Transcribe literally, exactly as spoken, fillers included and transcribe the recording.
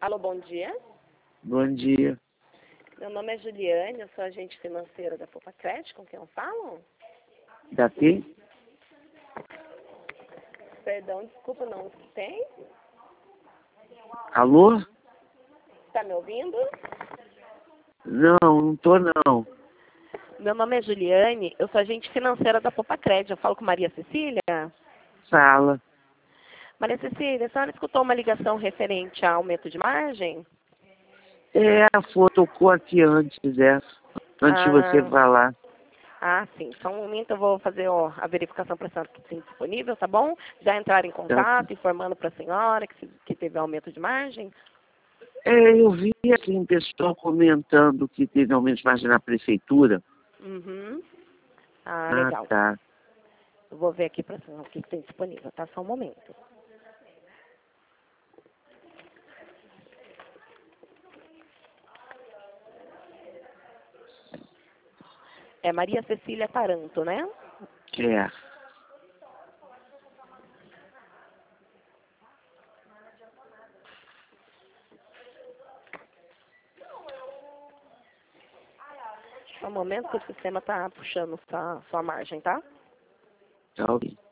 Alô, bom dia. Bom dia. Meu nome é Juliane, eu sou agente financeira da Popacred, com quem eu falo? Daqui? Perdão, desculpa, não tem? Alô? Está me ouvindo? Não, não tô não. Meu nome é Juliane, eu sou agente financeira da Popacred. Eu falo com Maria Cecília? Fala. Maria Cecília, a senhora escutou uma ligação referente a aumento de margem? É, a foto tocou aqui antes dessa. Antes de você Ah, falar. ah, sim. Só um momento eu vou fazer ó, a verificação para a senhora que tem disponível, tá bom? Já entrar em Tá. contato, informando para a senhora que, se- que teve aumento de margem? É, eu vi assim, pessoal comentando que teve aumento de margem na prefeitura. Uhum. Ah, Ah, legal. tá. Eu vou ver aqui para a senhora o que tem disponível, tá? Só um momento. É Maria Cecília Taranto, né? É. Só um momento que o sistema tá puxando sua, sua margem, tá? Tá ok.